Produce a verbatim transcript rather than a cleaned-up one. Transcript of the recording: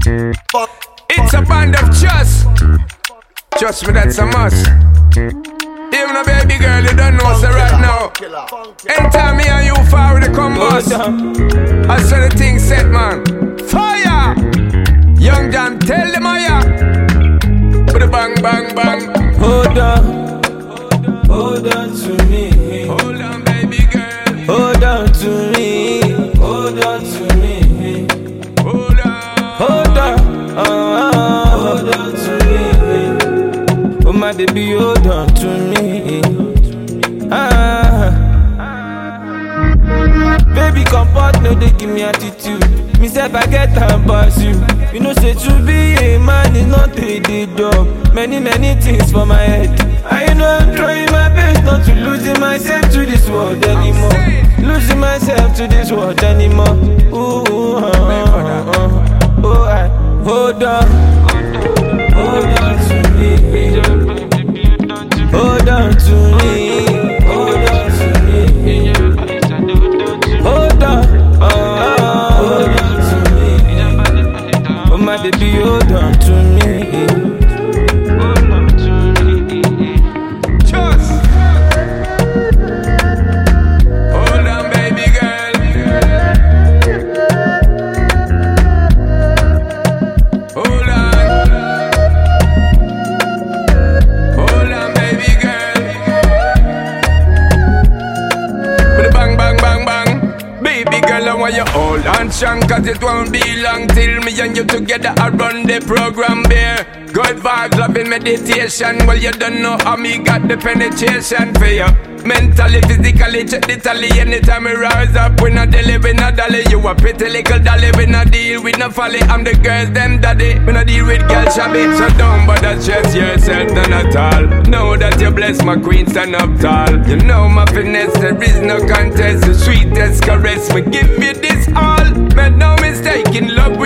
It's a band of trust. Trust me, that's a must. Even a baby girl, you don't know, so right now. Anytime me and you far with the combos, I saw the thing set, man. Fire! Young John, tell them I ya. Put a bang, bang, bang. Hold on, hold on to me. Hold on, baby girl. Hold on to me. Hold on to me. Hold on. Hold on, uh, hold on to me. Oh my baby, hold on to me. Ah. Baby, comfort, no, they give me attitude. Me say I get time pass you. You know say to be a man is not a day job. Many, many things for my head. I know I'm trying my best not to losing myself to this world anymore. Losing myself to this world anymore. Ooh, uh, uh, uh. Oh, I hold on. Hold on to me. Hold on to me. Hold on to me. Hold on. Uh, hold on to me. Oh my baby, hold on to me. Hold on to me. Just hold on, baby girl. Hold on. Hold on, baby girl. With a bang, bang, bang, bang. Baby girl, I want you hold on strong, cause it won't be long till me and you together I run the program there. Good vibes, loving meditation. Well, you don't know how me got the penetration for you. Mentally, physically, check the tally. Anytime we rise up, we not daily, we not dolly. You a pretty little dolly, we not deal with no folly. I'm the girls, them daddy, we not deal with girl shabby. So don't bother stress yourself, none at all. Know that you bless my queen, stand up tall. You know my finesse, there is no contest. The sweetest caress, we give you this all. Make no mistake, in love with